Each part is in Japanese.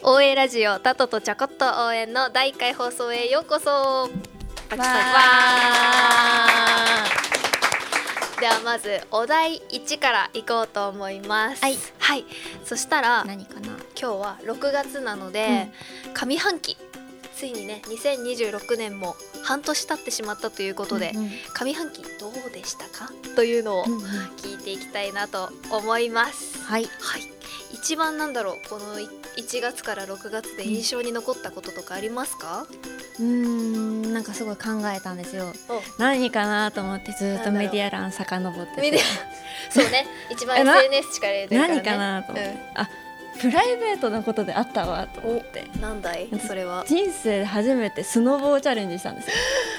応援ラジオタトとちゃこっと応援の第1回放送へようこそ。わーではまずお題1からいこうと思います。はい、そしたら何かな。 今日は6月なので、上半期ついにね2026年も半年経ってしまったということで、上半期どうでしたかというのを聞いていきたいなと思います。はい、一番なんだろう、この1月から6月で印象に残ったこととかありますか？ なんかすごい考えたんですよ。何かなと思ってずっとメディア欄遡っててそうね、一番 SNS 力入れてるからね。 何かなと思って、プライベートなことであったわと思って。 なんだいそれは。 人生で初めてスノボーチャレンジしたんですよ。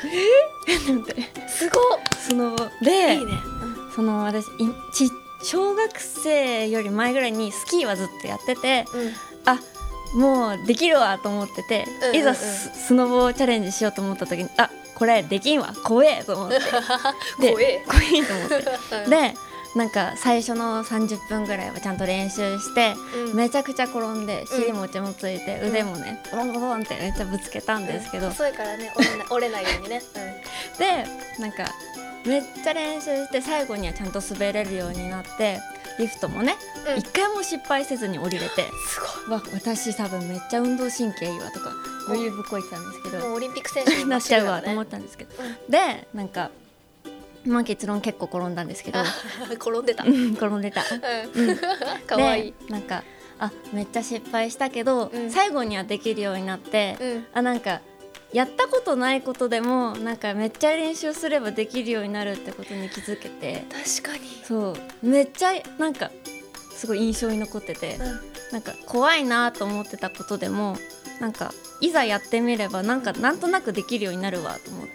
すごっ。 スノボで、 いいね。 その私小学生より前ぐらいにスキーはずっとやってて、もうできるわと思ってて、いざスノボーチャレンジしようと思った時にこれできんわ、怖えと思って怖えと思ってでなんか最初の30分ぐらいはちゃんと練習して、めちゃくちゃ転んで尻餅もついて、腕もねボロンボロンってめっちゃぶつけたんですけど、 細いからね折れないようにね、 でなんかめっちゃ練習して最後にはちゃんと滑れるようになって、リフトもね一回も失敗せずに降りれて、 すごい。 私多分めっちゃ運動神経いいわとか余裕ぶっこいてたんですけど、 もうオリンピック選手になっちゃうわと思ったんですけど、でなんか結論結構転んだんですけど転んでたかわいい。なんかめっちゃ失敗したけど、最後にはできるようになって、なんかやったことないことでもなんかめっちゃ練習すればできるようになるってことに気づけて、 確かにそうめっちゃなんかすごい印象に残ってて、なんか怖いなと思ってたことでもなんかいざやってみればなんとなくできるようになるわと思って、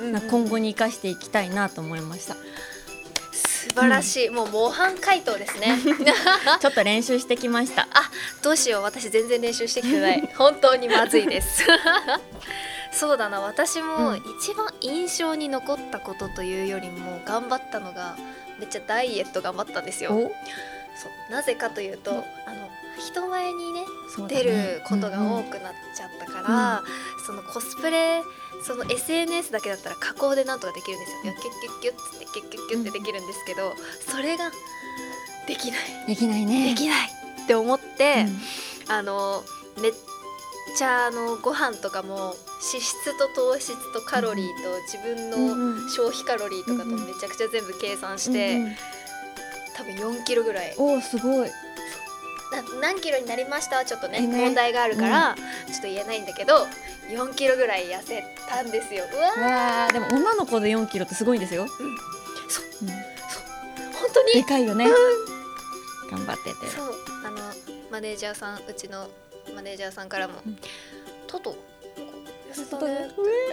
なんか今後に生かしていきたいなと思いました。 素晴らしい、もう模範解答ですねちょっと練習してきました。 どうしよう、私全然練習してきてない本当にまずいですそうだな、私も一番印象に残ったことというよりも頑張ったのが、めっちゃダイエット頑張ったんですよ。そうなぜかというと、人前にね出ることが多くなっちゃったから、そのコスプレ、その SNS だけだったら加工でなんとかできるんですよ。キュッキュッキュッつってキュッキュッキュッってできるんですけど、それができないって思って、めっちゃご飯とかも脂質と糖質とカロリーと自分の消費カロリーとかとめちゃくちゃ全部計算して、多分4キロぐらい。 すごい。 何キロになりましたはちょっとね問題があるから、ちょっと言えないんだけど4キロぐらい痩せたんですよ。うわー、 でも女の子で4キロってすごいんですよ。 そう本当にでかいよね。頑張ってて。 そうマネージャーさん、うちのマネージャーさんからもトト痩せたね、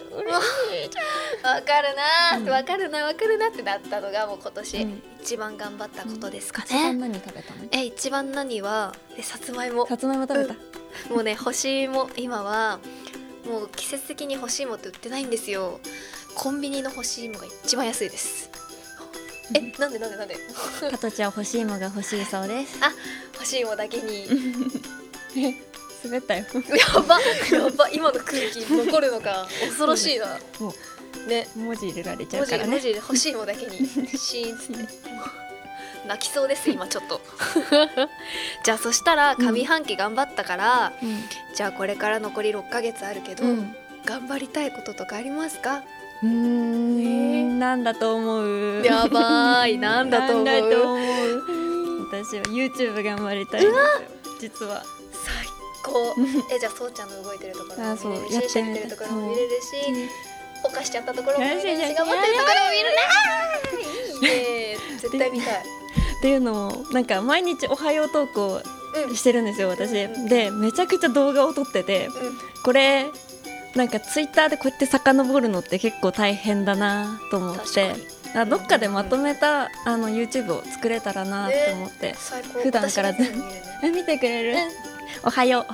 わかるなってなったのがもう今年一番頑張ったことですかね。 一番何食べたの？ 一番何はさつまいも食べた、 もうね干し芋、今はもう季節的に干し芋って売ってないんですよ。コンビニの干し芋が一番安いです。なんで加トちゃん干し芋が欲しいそうです。 干し芋だけに滑ったよやば今の空気残るのか恐ろしいな。 もうね、文字入れられちゃうからね。 文字で欲しいもだけにシーンつって泣きそうです今ちょっとじゃあそしたら上半期頑張ったから、じゃあこれから残り6ヶ月あるけど、頑張りたいこととかありますか？ なんだと思う？ やばい、なんだと思う？ 私は YouTube 頑張りたいんですよ、実は。 最高じゃあそうちゃんの動いてるところも見れるし、しゃってるところも見れるし、犯しちゃったところも見れるし、頑張ってるところも見れる。いいね、絶対見たいっていうのもなんか毎日おはようトークをしてるんですよ、私。でめちゃくちゃ動画を撮ってて、これなんかツイッターでこうやって遡るのって結構大変だなと思って、どっかでまとめたYouTube を作れたらなと思って、普段から見てくれる？おはよう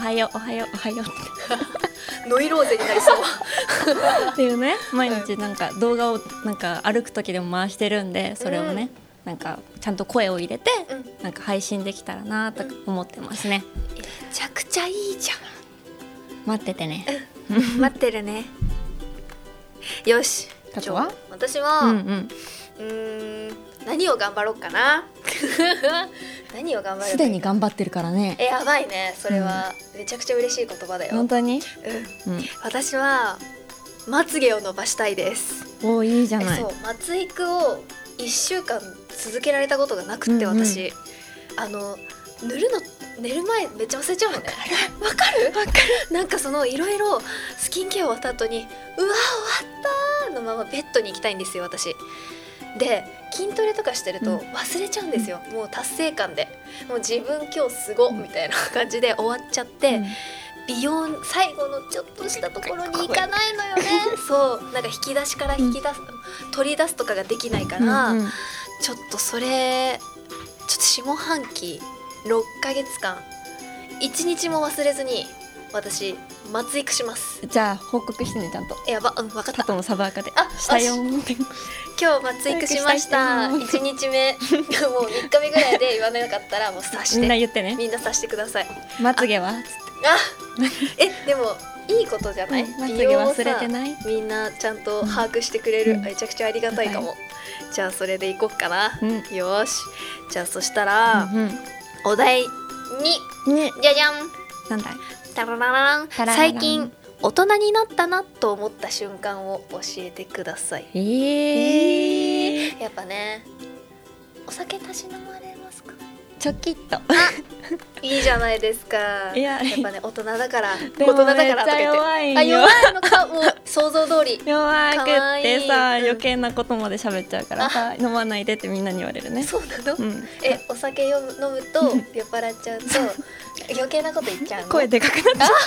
ノイローゼになりそうっていうね、毎日なんか動画をなんか歩く時でも回してるんで、それをね、なんかちゃんと声を入れてなんか配信できたらなと思ってますね。 ちゃくちゃいいじゃん。 待っててね。 待ってるね。よし。 あとは私は、何を頑張ろうかな。何を頑張る。 すでに頑張ってるからね。 やばいね。それは、めちゃくちゃ嬉しい言葉だよ。 本当に？ 私はまつげを伸ばしたいです。 おー、いいじゃない。 そう、まつ育を1週間続けられたことがなくって、私塗るの寝る前めっちゃ忘れちゃうのね。わかる？なんかそのいろいろスキンケア終わった後に、うわ終わったーのままベッドに行きたいんですよ、私。で筋トレとかしてると忘れちゃうんですよ、もう達成感で。もう自分今日すごみたいな感じで終わっちゃって、美容最後のちょっとしたところに行かないのよね。そうなんか引き出しから取り出すとかができないから、ちょっとそれちょっと下半期6ヶ月間1日も忘れずに私まつ育します。 じゃあ報告してね、ちゃんと。 分かった。 加藤のサブアカでしたよ。 今日まつ育しました。1日目もう3日目ぐらいで言わなかったらもう察して、 みんな言ってね。 みんな察してください。 まつげはでもいいことじゃない？ まつげ忘れてない？ みんなちゃんと把握してくれる、めちゃくちゃありがたいかも。じゃあそれでいこっかな。よし、じゃあそしたらお題にじゃじゃん。なんだい？タラララン。最近大人になったなと思った瞬間を教えてください。やっぱね、お酒たしなまれますか？ ちょきっと。 いいじゃないですか。やっぱね、大人だからとか言って。弱いのかもう想像通り。 弱くってさ、余計なことまで喋っちゃうからさ、飲まないでってみんなに言われるね。そうなの？お酒飲むと酔っ払っちゃうと余計なこと言っちゃうの。声でかくなっちゃ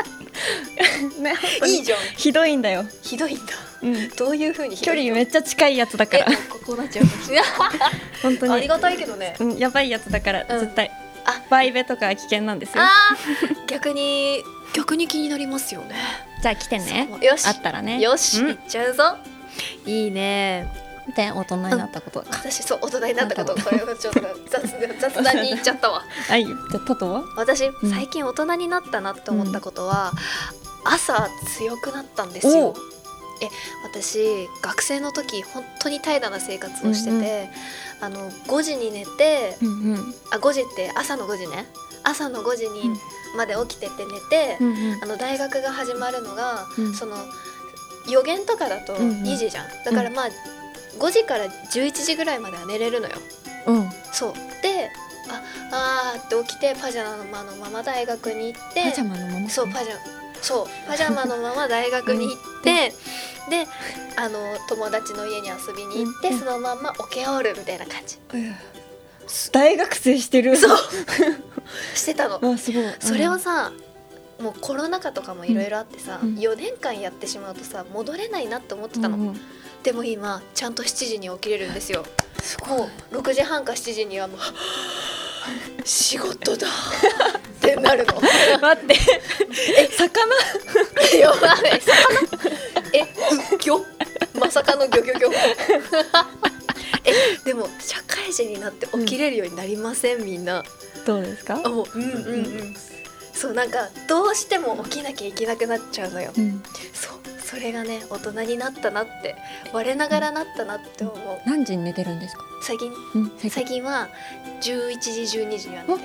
う。いいじゃん。ひどいんだよ。ひどいんだ。どういう風に？距離めっちゃ近いやつだから。ここなっちゃう。本当に。ありがたいけどね。やばいやつだから絶対。バイベとか危険なんですよ。逆に気になりますよね。じゃあ来てね。よし。あったらね。よし、行っちゃうぞ。いいね。で大人になったこと。私そう大人になったこと。これはちょっと雑談に行っちゃったわ。はい。じゃあタトは？私最近大人になったなって思ったことは、朝強くなったんですよ。私学生の時本当に怠惰な生活をしてて、5時に寝て、5時って朝の5時ね、朝の5時にまで起きてて寝て、大学が始まるのが、その予言とかだと2時じゃん。だからまあ5時から11時ぐらいまでは寝れるのよ。そうでって起きてパジャマのまま大学に行って、パジャマのまま？そうパジャマのまま大学に行ってで友達の家に遊びに行って、そのまま起き上がるみたいな感じ。大学生してる。そうしてたの。すごい。それをさ、もうコロナ禍とかもいろいろあってさ、4年間やってしまうとさ戻れないなって思ってたの。でも今ちゃんと7時に起きれるんですよ。もう6時半か7時にはもう仕事だってなるの。待って魚やばい。魚まさかの魚でも社会人になって起きれるようになりません？みんなどうですか？そうなんかどうしても起きなきゃいけなくなっちゃうのよ。それがね大人になったなって、我ながらなったなって思う。何時に寝てるんですか？最近は11時12時には寝てます。ありがと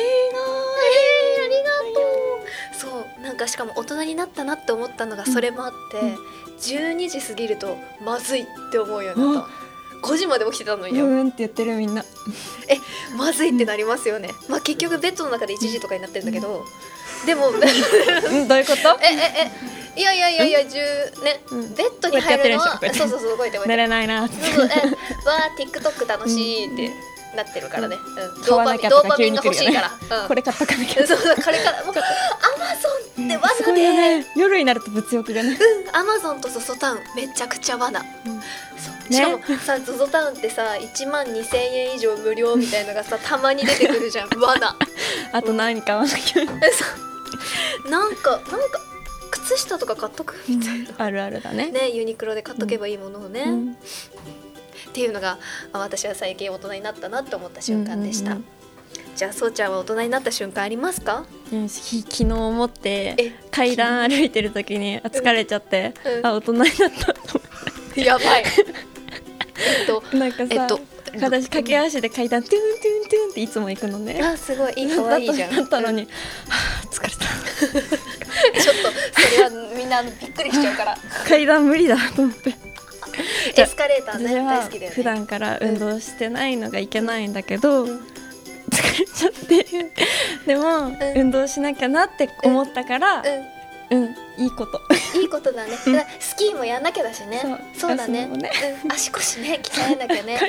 う。そうなんかしかも大人になったなって思ったのがそれもあって、12時過ぎるとまずいって思うようになった。5時まで起きてたのによ。って言ってるみんな。まずいってなりますよね。まあ結局ベッドの中で1時とかになってるんだけど、でもどういうこと？いやね、ベッドに入るのはそう動いて寝れないな。わTikTok 楽しいってなってるからね。ドーパミンが欲しいから。これ買っとかなきゃ。そうこれからもうAmazonって罠で夜になると物欲がね。Amazon とZOZOタウンめちゃくちゃ罠。しかもさ ZOZOタウンってさ12,000円以上無料みたいのがさたまに出てくるじゃん。罠。あと何買わなきゃ。なんか靴下とか買っとくみたいな。あるあるだね。ユニクロで買っとけばいいものをね。っていうのが私は最近大人になったなって思った瞬間でした。 じゃあそうちゃんは大人になった瞬間ありますか？ 昨日思って階段歩いてる時に疲れちゃって、大人になったと思ってやばいなんかさ、私駆け足で階段トゥントゥントゥンっていつも行くのね。 あ、すごいいい、かわいいじゃん。 だったのに、疲れたちょっとそれはみんなびっくりしちゃうから階段無理だと思ってエスカレーターね、大好きだよね。 普段から運動してないのがいけないんだけど、疲れちゃってでも、運動しなきゃなって思ったから、いいことだね。だからスキーもやんなきゃだしね。そうだね。足腰ね、鍛えなきゃね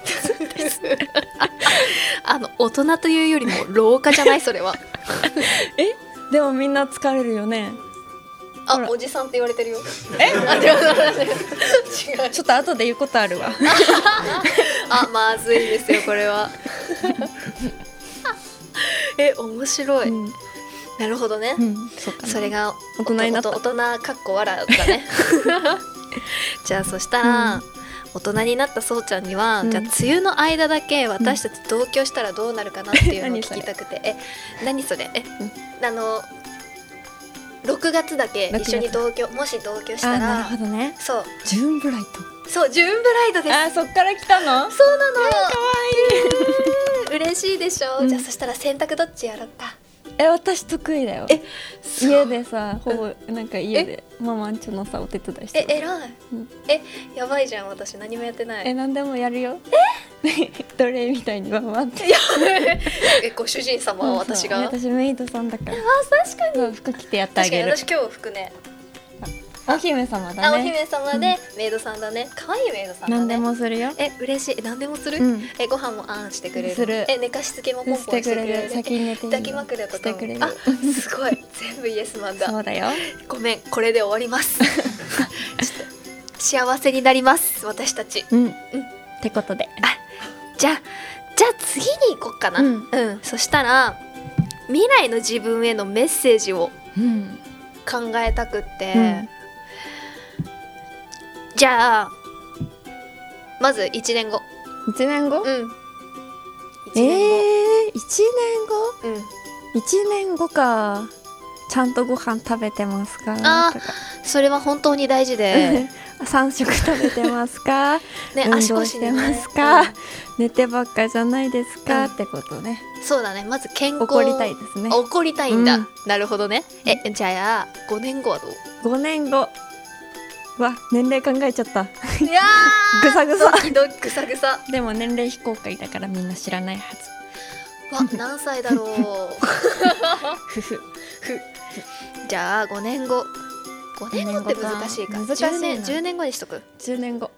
大人というよりも老化じゃないそれはでもみんな疲れるよね。 おじさんって言われてるよ。 違う、ちょっと後で言うことあるわまずいですよこれは面白い、なるほどね、それが大人になった。 大人かっこわらだねじゃあそしたら、大人になったそうちゃんには、じゃあ梅雨の間だけ私たち同居したらどうなるかなっていうのを聞きたくて何それ6月だけ一緒にもし同居したら、 なるほどね。 そう、 ジューンブライト。 そう、ジューンブライドです。 そっから来たの？ そうなの。 かわいい嬉しいでしょ。じゃあそしたら洗濯どっちやろうか。 私得意だよ。家でさ、ほぼなんか家でママんちのさお手伝いしてる。 偉い。やばいじゃん、私何もやってない。 何でもやるよ。奴隷みたいにママって。 ご主人様は私が。 私メイドさんだから。 確かに。 服着てやってあげる。 確かに私今日服ね。 お姫様だね。 お姫様でメイドさんだね。可愛いメイドさんだね。 何でもするよ。 嬉しい。何でもする？ご飯もあんしてくれる。 する。 寝かしつけもポンポンしてくれる。 先に寝ていい。 抱き枕とかも。すごい。全部イエスマンだ。 そうだよ。 ごめん、これで終わります。ちょっと幸せになります私たち。 ってことで。 じゃあ次に行こっかな。そしたら未来の自分へのメッセージを考えたくって。じゃあまず1年後。 1年後？ 1 年後？1年後か。ちゃんとご飯食べてますか？ それは本当に大事で 3食食べてますか？運動してますか？寝てばっかじゃないですか？ってことね。 そうだね。まず健康。 怒りたいですね。 怒りたいんだ。なるほどね。じゃあ5年後はどう ？5年後年齢考えちゃった。 いやぐさぐさぐさぐさ。 でも年齢非公開だからみんな知らないはず。何歳だろうじゃあ5年後って難しいか。10年後にしとく。 10年後。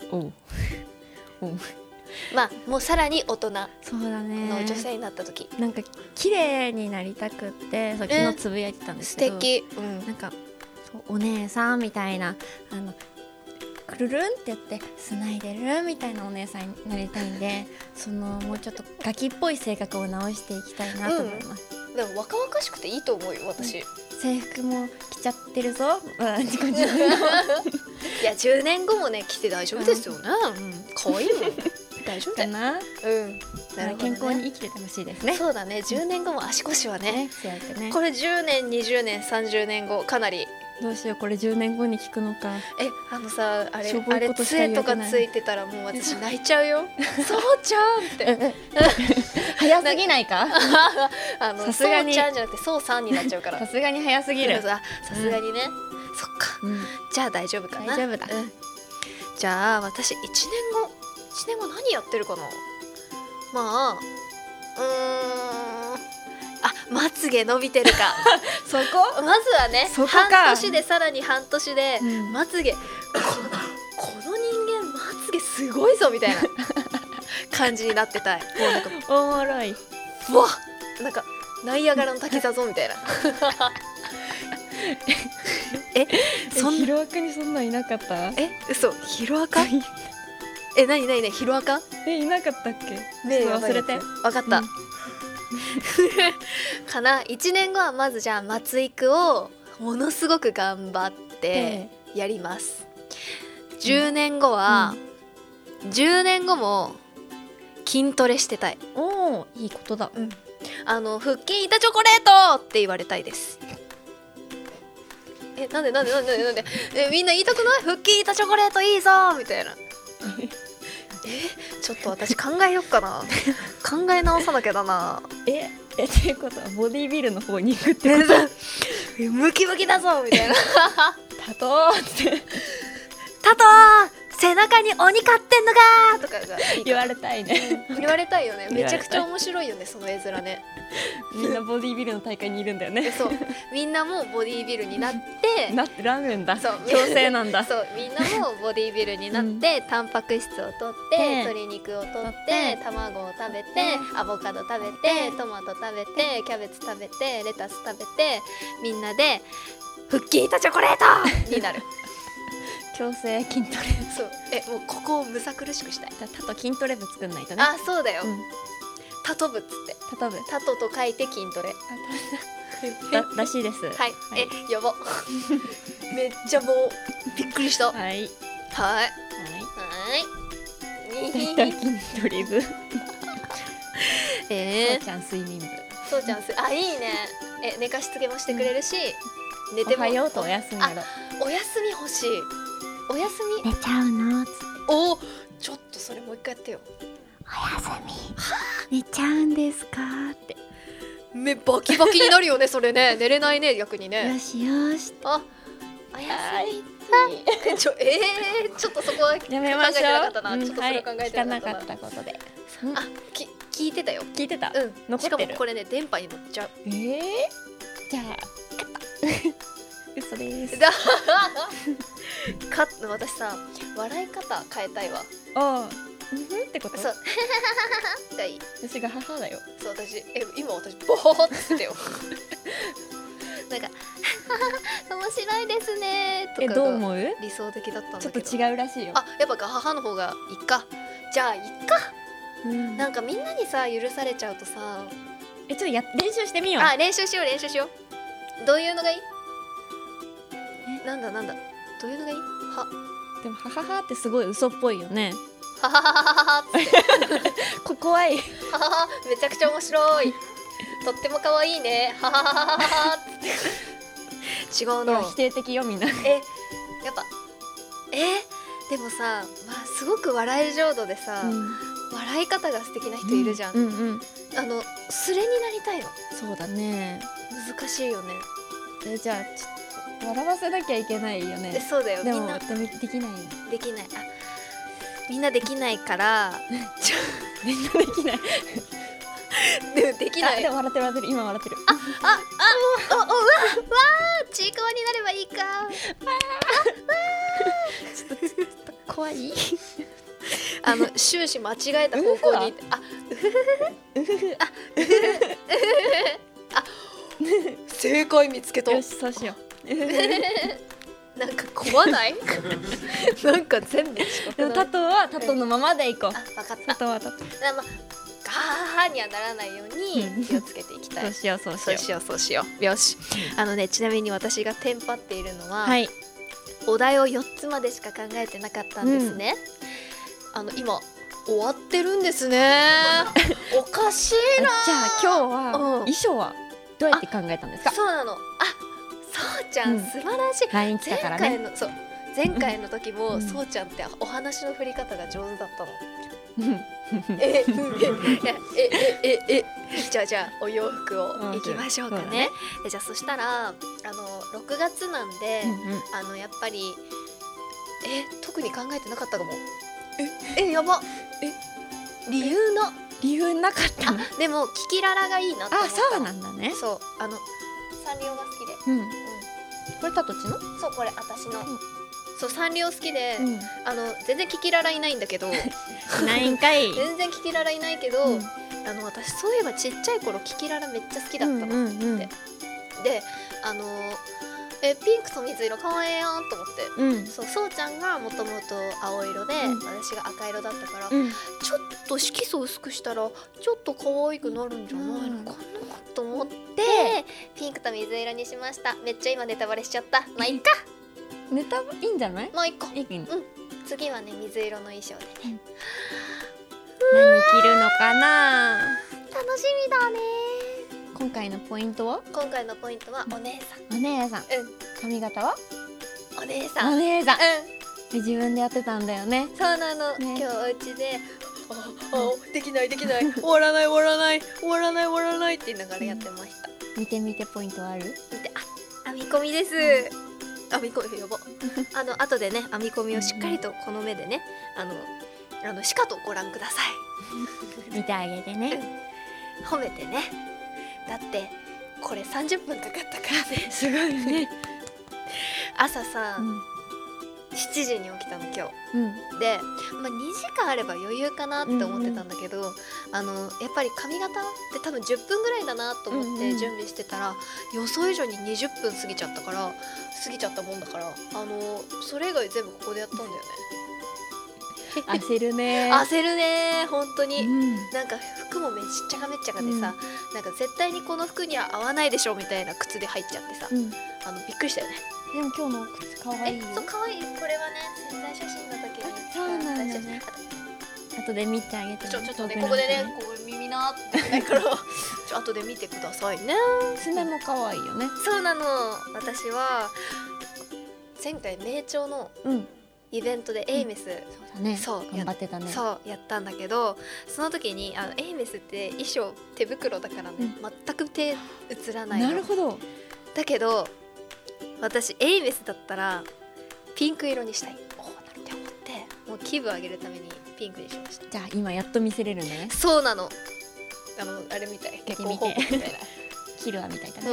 もうさらに大人の女性になった時、 なんか綺麗になりたくって昨日つぶやいてたんですけど、 素敵。 なんかお姉さんみたいなくるるんってやってスナイデルみたいなお姉さんになりたいんで、もうちょっとガキっぽい性格を直していきたいなと思います。 でも若々しくていいと思うよ私。 制服も着ちゃってるぞ。いや10年後もね着て大丈夫ですよね。可愛いもん。大丈夫かな。健康に生きててほしいですね。 そうだね。10年後も足腰はね。これ10年20年30年後かなり。 どうしよう、これ10年後に聞くのか。 あれ杖とかついてたらもう私泣いちゃうよ。そうちゃんって早すぎないか。 さすがにそうちゃんじゃなくてそうさんになっちゃうから。 さすがに早すぎる。 さすがにね。そっか。じゃあ大丈夫かな。 大丈夫だ。 じゃあ私1年後何やってるかな。まつげ伸びてるか。 そこまずはね、半年でさらに半年でまつげ、この人間まつげすごいぞみたいな感じになってたい。もうなんかおもろい。 なんかナイアガラの滝だぞみたいな。 ヒロアカにそんなんいなかった？ 嘘、ヒロアカ？何ヒロアカ？ いなかったっけ？忘れて。 わかった。かな。1年後はまずじゃあ松育をものすごく頑張ってやります。10年後は、10年後も筋トレしてたい。 おー、いいことだ。 腹筋板チョコレートって言われたいです。なんでみんな言いたくない？腹筋板チョコレートいいぞみたいな。ちょっと私考えよっかな。考え直さなきゃだな。 っていうことはボディービルの方に行くってことムキムキだぞみたいな。 タトーってタトー背中に鬼飼ってんのかーとかが言われたいね。 言われたいよね。めちゃくちゃ面白いよね、その絵面ね。 みんなボディービルの大会にいるんだよね。 そう、みんなもボディービルになってなってられるんだ。 そう強制なんだ。 そう、みんなもボディービルになって、タンパク質を取って鶏肉を取って卵を食べてアボカド食べてトマト食べてキャベツ食べてレタス食べてみんなで腹筋板チョコレートになる。 強制筋トレ。 そう、もうここをむさ苦しくしたい。 タト筋トレ部作んないとね。 あ、そうだよ。タト部っつって。 タト部。 タトと書いて筋トレ。 らしいです。 はい。やば。めっちゃもうびっくりした。はい。はい。はい。 筋トレ部。そうちゃん睡眠部。 そうちゃんあ、いいね。寝かしつけもしてくれるし、寝ても。 おはようとお休みやろ。 お休み欲しい。お休み寝ちゃうのつって。 お、ちょっとそれもう一回やってよ。 お休み寝ちゃうんですかって。 目バキバキになるよね、それね。寝れないね、逆にね。 よしよし。 あ、お休み。ちょっとそこはやめましょう。 考えてなかったな。ちょっとそれ考えてなかった。 聞かなかったことで。 あ、聞いてたよ。 聞いてた。残ってる。 しかもこれね、電波に乗っちゃう。 じゃあ嘘です。 私さ、笑い方変えたいわ。 ってこと？ そう。がいい。 私が母だよ。 そう、今私ボーって言ってよ。なんか面白いですねとかどう思う？ 理想的だったんだけど。 ちょっと違うらしいよ。 あ、やっぱ母の方がいいか。じゃあいいか。なんかみんなにさ許されちゃうとさ。 ちょっと練習してみよう。 あ、練習しよう。どういうのがいい？なんだどういうのがいい？ でもはははってすごい嘘っぽいよね。 はははははって怖い。 ははは、めちゃくちゃ面白い。とっても可愛いね。はははははって違うの。 否定的よみんな。 やっぱでもさ、すごく笑い浄土でさ、笑い方が素敵な人いるじゃん。それになりたいの。 そうだね。 難しいよね。 じゃあ笑わせなきゃいけないよね。 そうだよ。 でもできない。 みんなできないからみんなできない。 でもできない。 でも笑ってる。今笑ってる。 うわちいかわになればいいか。 ちょっと怖い。 終始間違えた方向に。正解見つけた。 よし、そうしよう。 なんか怖ない？なんか全部違う。 タトはタトのままでいこう。 分かった。 タトはタト。 ガハハにはならないように気をつけていきたい。そうしよう。よし。ちなみに私がテンパっているのは、お題を4つまでしか考えてなかったんですね。今終わってるんですね。おかしいな。 じゃあ今日は衣装はどうやって考えたんですか？ そうなの。そうちゃん素晴らしい。 LINE 来たからね。 前回の時もそうちゃんってお話の振り方が上手だったの。じゃあお洋服をいきましょうかね。じゃあそしたら6月なんでやっぱり特に考えてなかったかも。やば。理由なかったの？ でもキキララがいいなって思った。 そうなんだね。 そうサンリオが好きで。 これタトチの？ そう、これ私の。そうサンリオ好きで、全然キキララいないんだけどないんかい全然キキララいないけど、私そういえばちっちゃい頃キキララめっちゃ好きだったのって、でピンクと水色かわいいやんと思って、そうちゃんがもともと青色で、私が赤色だったから、ちょっと色素薄くしたらちょっと可愛くなるんじゃないのかなと思って、ピンクと水色にしました。めっちゃ今ネタバレしちゃった。まあいっか。 ネタいいんじゃない？ もう一個。 次はね水色の衣装でね。 何着るのかな。 楽しみだね。 今回のポイントは？ 今回のポイントはお姉さん。 お姉さん。髪型は？ お姉さん。 お姉さん。自分でやってたんだよね。 そうなの。今日お家でできないできない終わらない終わらない終わらない終わらないって言いながらやってました。 見てみてポイントはある？ 見て、編み込みです。編み込みやば。後でね編み込みをしっかりとこの目でねしかとご覧ください。見てあげてね。 褒めてね。だってこれ30分かかったからね。 すごいね。 朝さ、7時に起きたの今日、で、2時間あれば余裕かなって思ってたんだけど、やっぱり髪型って多分10分ぐらいだなと思って準備してたら、予想以上に20分過ぎちゃったもんだから、それ以外全部ここでやったんだよね。 焦るね本当に、なんか服もめっちゃかめっちゃかでさ、なんか絶対にこの服には合わないでしょみたいな靴で入っちゃってさ、びっくりしたよね。 でも今日の靴かわいいよ。 そうかわいい。これはね潜在写真の時にそうなんだね。後で見てあげて。 ちょっとねここでねこう耳なって言ってないから後で見てくださいね。 爪もかわいいよね。 そうなの。私は前回名鳥のイベントでエイメス、 そう頑張ってたね。 そうやったんだけど、その時にエイメスって衣装手袋だからね、全く手映らないの。 なるほど。 だけど私エイメスだったらピンク色にしたいって思ってもう気分上げるためにピンクにしました。 じゃあ今やっと見せれるね。 そうなの。あれみたい。結婚報告みたいな。 キルアみたいだね。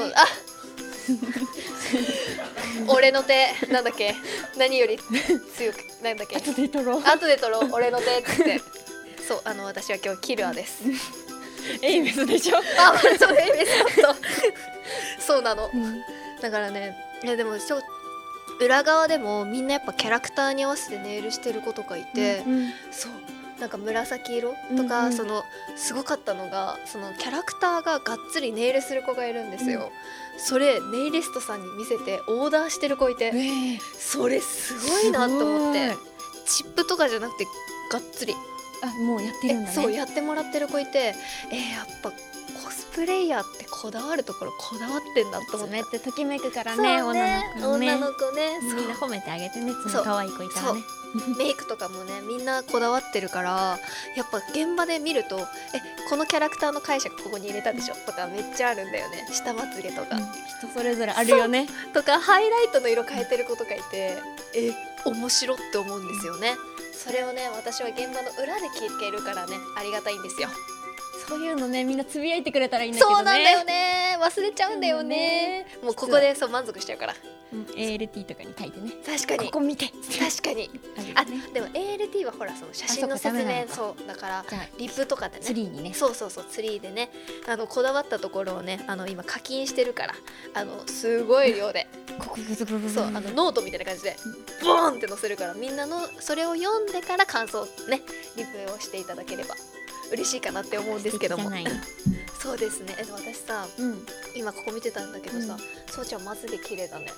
俺の手なんだっけ、何より強くなんだっけ、 後で撮ろう俺の手ってそう私は今日キルアです。 エイメスでしょ。 そうエイメスだったそうなの、だからねでも裏側でもみんなやっぱキャラクターに合わせてネイルしてる子とかいて、そうなんか紫色とか、すごかったのがそのキャラクターががっつりネイルする子がいるんですよ、それネイリストさんに見せてオーダーしてる子いて、それすごいなと思って。チップとかじゃなくてがっつりもうやってるんだね。 そうやってもらってる子いて、やっぱコスプレイヤーってこだわるところこだわってんだと思って。 爪ってときめくからね、 女の子ね、 みんな褒めてあげてね。爪可愛い子いたらね。 メイクとかもねみんなこだわってるから、やっぱ現場で見るとこのキャラクターの解釈ここに入れたでしょとかめっちゃあるんだよね。下まつげとか、 人それぞれあるよね。 とかハイライトの色変えてる子とかいて面白って思うんですよね。それをね私は現場の裏で聞けるからねありがたいんですよ。 そういうのねみんなつぶやいてくれたらいいんだけどね。 そうなんだよね、忘れちゃうんだよね、もうここで満足しちゃうから。 ALT とかに書いてね。 確かにここ見て。 確かにでも ALT はほらその写真の説明そうだからリップとかでね、 ツリーにね、 そうツリーでねこだわったところをね今課金してるからすごい量でそうノートみたいな感じでボーンって載せるから、みんなのそれを読んでから感想ねリプをしていただければ嬉しいかなって思うんですけども。そうですね。私さ、今ここ見てたんだけどさ、そうちゃんまつげ綺麗だね。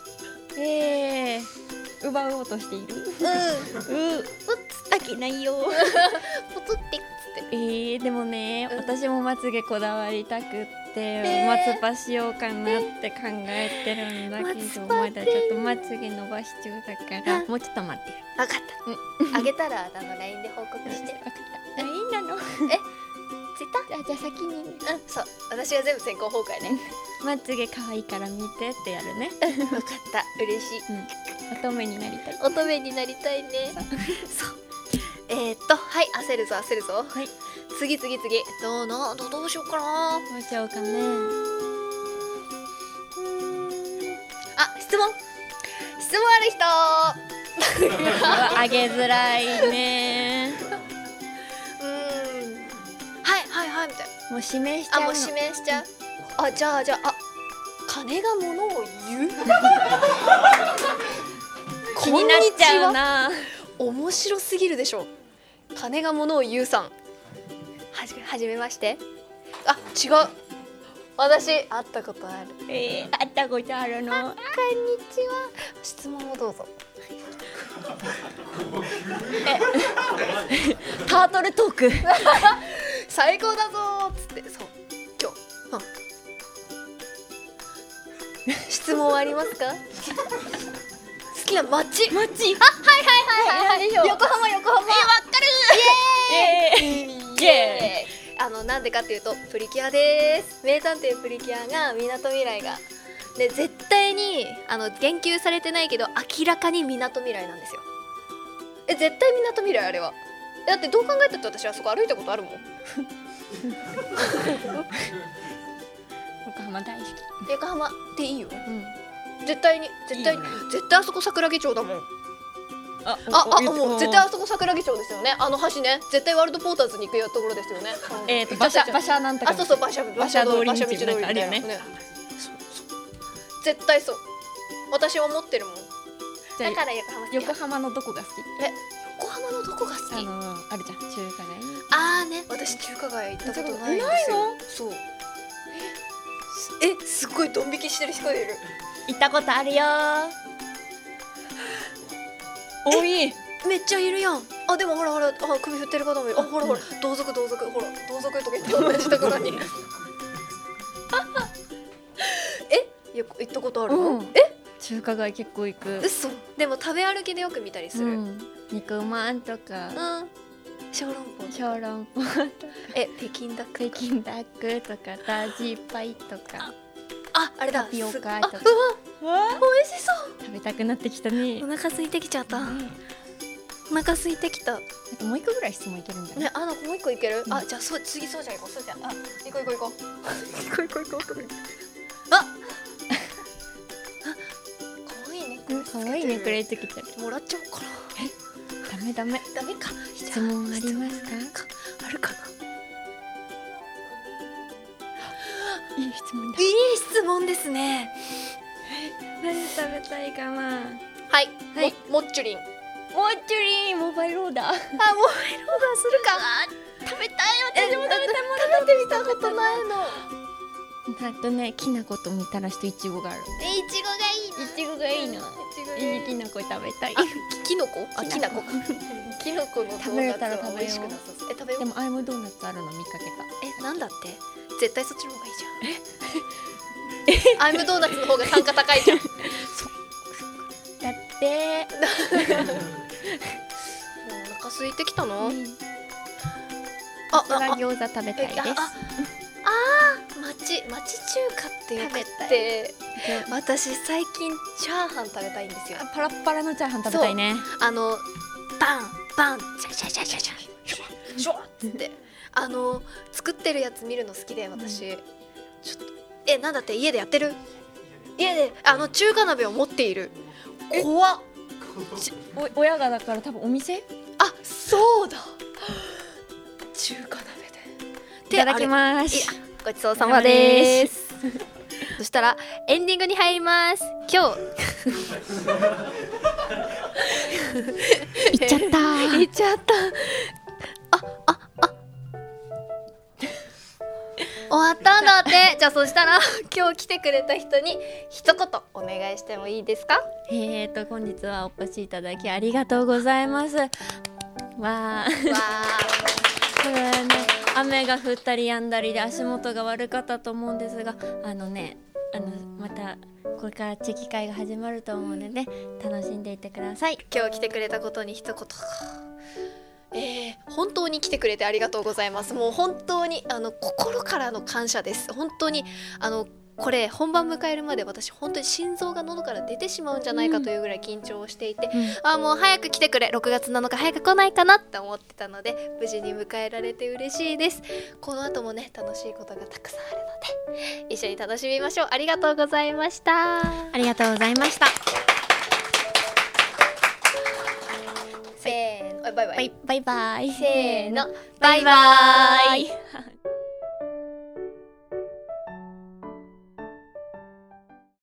奪おうとしている。 飽きないよ。ポツってでもね、私もまつげこだわりたくって松葉しようかなって考えてるんだけど、まだちょっとまつげ伸ばし中だからもうちょっと待ってる。 分かった。あげたらLINE で報告して。 分かった。LINE なの？ ツイッター？ じゃあ先に。 そう。私が全部先行崩壊ね。 まつげ可愛いから見てってやるね。 分かった。嬉しい。 乙女になりたい。 乙女になりたいね。そう。はい、焦るぞ。 はい。 次。どうしようかな。 どうしようかね。 質問ある人。 あげづらいね。 みたいな。 もう指名しちゃうの。 もう指名しちゃう。じゃあ金が物を言う。 気になっちゃうな。 面白すぎるでしょ。金が物を言うさん。はじめまして。違う。私会ったことある。 会ったことあるの。 こんにちは。質問をどうぞ。 タートルトーク最高だぞーっつって。そう今日、質問ありますか？好きな街。 マジ。 はいはいはいはい。横浜。 わかる。イエーイ。 なんでかっていうとプリキュアです。名探偵プリキュアがみなとみらいがで、絶対に言及されてないけど明らかにみなとみらいなんですよ。絶対みなとみらいあれは。だってどう考えたって私はそこ歩いたことあるもん。 横浜大好き。 横浜っていいよ、絶対絶対あそこ桜木町だもん。もう絶対あそこ桜木町ですよね。橋ね、絶対ワールドポーターズに行くところですよね。 馬車なんとか。 そうそう、馬車道路みたいなあるよね。絶対そう。私は思ってるもん。だから横浜のどこが好き？ 横浜のどこが好き？ あるじゃん、中華街に。 ね、私中華街行ったことないんですよ。そう。すっごいドン引きしてる人がいる。 行ったことあるよ。多い。 めっちゃいるやん。でもほら首振ってる方もいる。ほら同族ほら同族とか言って同じところに。行ったことあるの？ 中華街結構行く。 嘘。でも食べ歩きでよく見たりする。 肉まんとか。 小籠包とか。北京ダックとかダージーパイとか。 あれだ。 タピオカとか。 美味しそう。 食べたくなってきたね。 お腹空いてきちゃった。お腹空いてきた。 もう一個ぐらい質問いけるんだね。 もう一個いける？じゃあ次そうじゃん行こう。行こう。 可愛いねくれてきちゃう。 もらっちゃおうかな。 ダメか。質問ありますか？ あるかな。 いい質問だ。 いい質問ですね。 何食べたいかな。 はい。モッチュリンモバイルオーダー。 モバイルオーダーするか。 食べたい。私も食べたい。 食べてみたことないの。 きな粉とみたらしといちごがある。 いちごがいいの。 きな粉食べたい。 きのこ？きなこ。きのこの食べれたら美味しくなさそう。食べよう。 でもアイムドーナツあるの見かけた。 なんだって？絶対そっちの方がいいじゃん。アイムドーナツの方が単価高いじゃん。 だってお腹空いてきたの？ 餃子食べたいです。 町中華ってよくって私最近チャーハン食べたいんですよ。 パラッパラのチャーハン食べたいね。 バンシャシャシャって作ってるやつ見るの好きで私、ちょっとなんだって家でやってる？家で中華鍋を持っている。怖っ。 親がだから多分お店？ そうだ。中華鍋でいただきます。 ごちそうさまです。そしたらエンディングに入ります。今日行っちゃった終わったんだって。じゃあそしたら今日来てくれた人に一言お願いしてもいいですか？ 本日はお越しいただきありがとうございます。わーこれね、雨が降ったり止んだりで足元が悪かったと思うんですが、またこれからチェキ会が始まると思うので、楽しんでいってください。 今日来てくれたことに一言。本当に来てくれてありがとうございます。もう本当に心からの感謝です。本当にこれ本番迎えるまで私本当に心臓が喉から出てしまうんじゃないかというぐらい緊張をしていて、もう早く来てくれ、6月7日早く来ないかなって思ってたので、無事に迎えられて嬉しいです。この後もね、楽しいことがたくさんあるので一緒に楽しみましょう。ありがとうございました。 ありがとうございました。 せーの、バイバイ。 バイバイ。 せーの、 バイバイ。